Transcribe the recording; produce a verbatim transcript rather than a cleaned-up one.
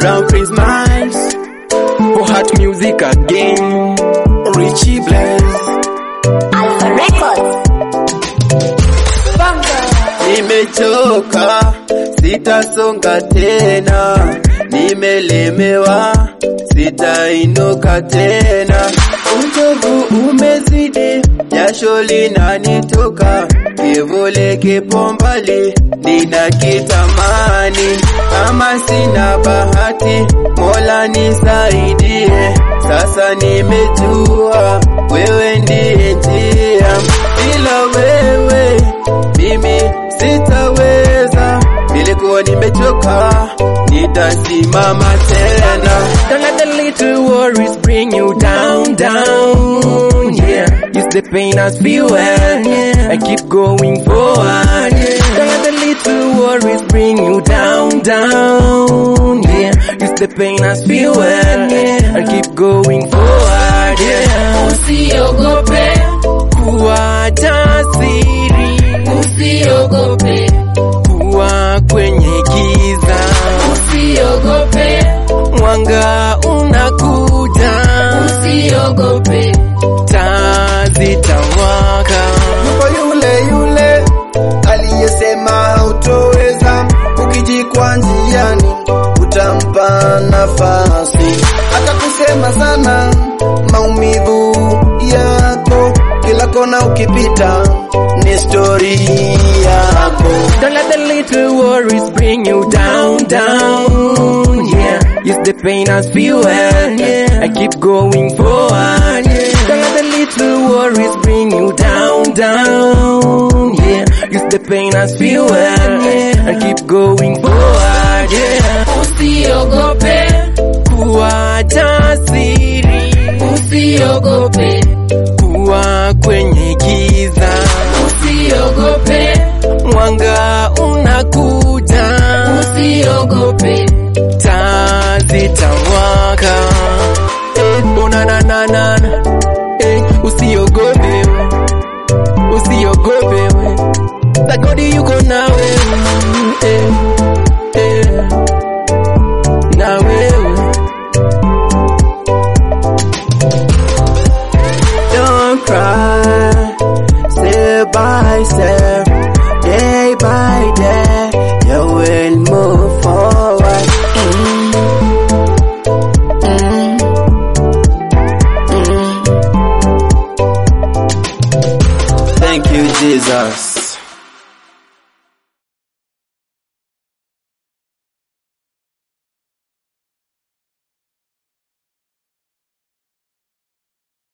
Brown Prince Nice, for Heart Music again, Richie Blaze, Alpha Records. Nimechoka, sitasonga tena, nimelemewa, sitainuka tena. Uchovu umezidi, jasho linanitoka, kivuli kipo mbali, ninakitamani. Kama sina bahati, Mola nisaidie, sasa nimejua wewe ndiye njia. Bila wewe mimi sitaweza, nilikuwa nimechoka, nitasimama tena. Don't let the little worries bring you down, down, yeah. Use the pain as fuel, yeah, and keep going forward, yeah. Don't let the little worries bring you down, down, yeah. Use the pain as fuel, yeah, and keep going forward, yeah. Usiogope Kuwa jasiri, usiogope kuwa kwenye giza, usiogope mwanga unakuja, usiogope taa zitawaka. Yupo yule yule aliyesema hautoweza, ukijikwa njiani utampa nafasi. Hata kusema sana maumivu yako, kila kona ukipita ni story yako. Don't let the little worries bring you down, down, yeah. Use the pain as fuel, yeah, and keep going forward, yeah. Don't let the little worries bring you down, down, yeah. Use the pain as fuel, yeah, and keep going forward, yeah. usiogope Kuwa jasiri, usiogope kuwa kwenye